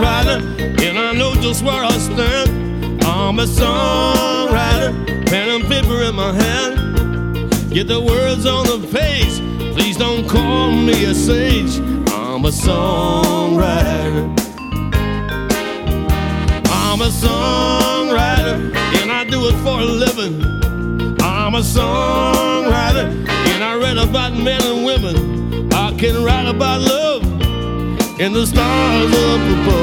songwriter, and I know just where I stand. I'm a songwriter, pen and paper in my hand. Get the words on the page, please don't call me a sage. I'm a songwriter. I'm a songwriter, and I do it for a living. I'm a songwriter, and I write about men and women. I can write about love and the stars up above.